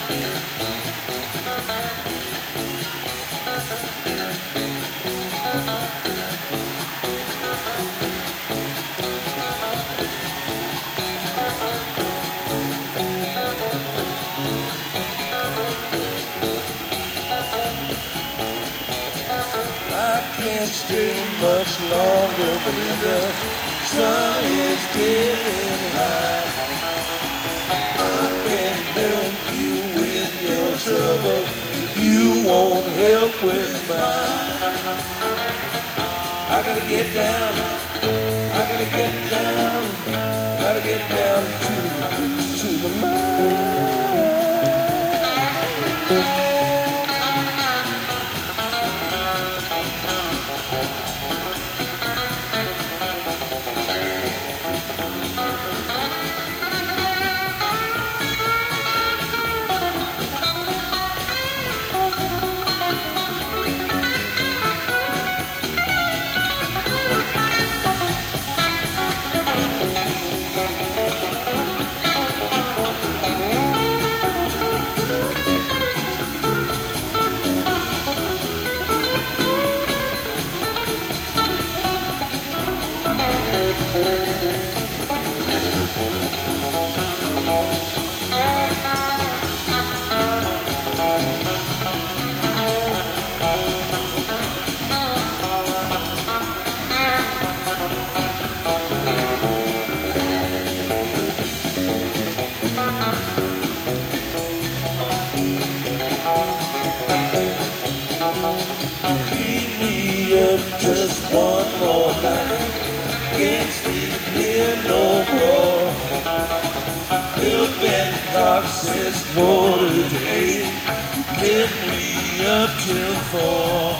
Can't stay much longer, but the sun is getting high. I can help you with your trouble if you won't help with mine. I gotta get down, I gotta get down, gotta get down to the mine. Keep me up just one more night. Can't sleep here no more. Bill Bencock says quarter to 8. Get me up till 4.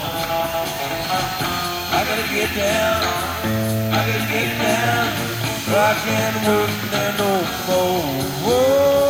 I gotta get down, I gotta get down. I can't work there no more. Whoa.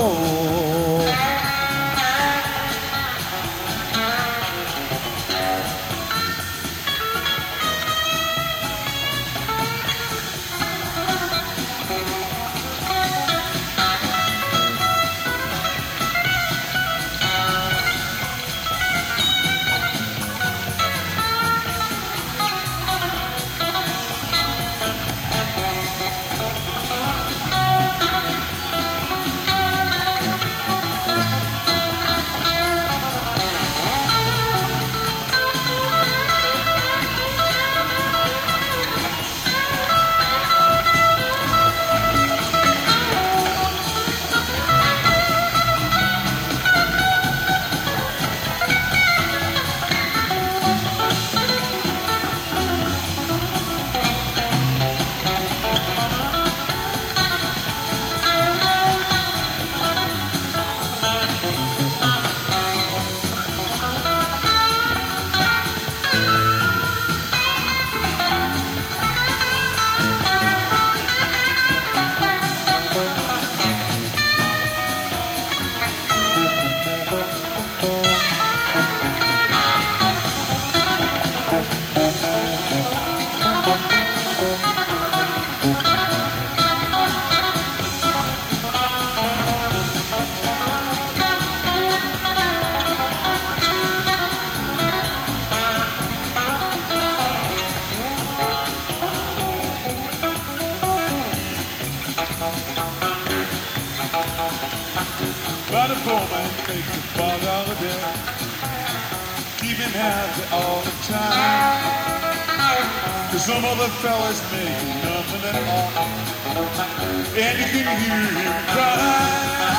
But a poor man makes a $5 bill, keep him happy all the time. Cause some other fellas make nothing at all, and you can hear him cry.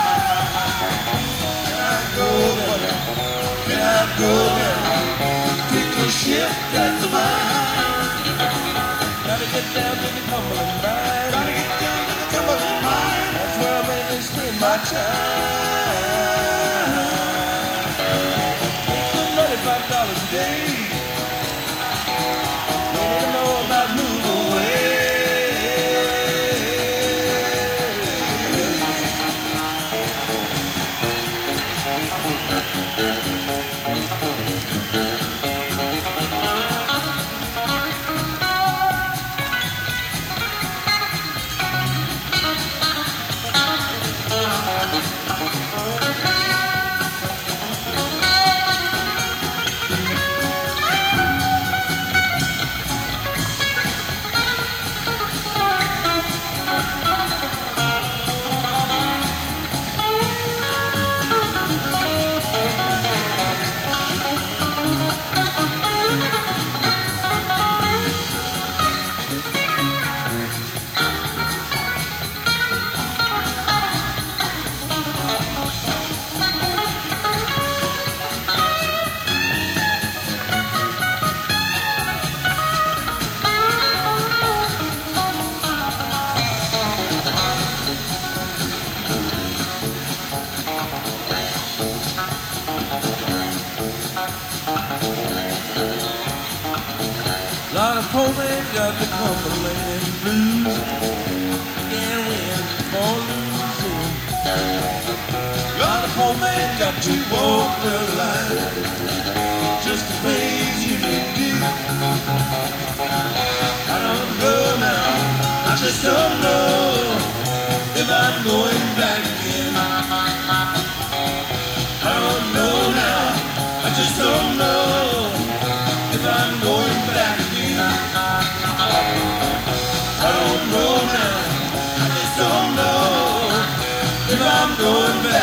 Can I go there? Can I go there? Take a shift at the mine. Gotta get down to the Cumberland mine. Gotta get down to the Cumberland mine. That's where I mainly spend my time. $35 a day. Don't even know about move away. man got the Cumberland blues. Can't win or losing. Well, the poor man got to walk the line just to face you indeed. I don't know now, I just don't know if I'm going back in. I don't know now, I just don't know if I'm going back in. I don't know now, I just don't know if I'm going back.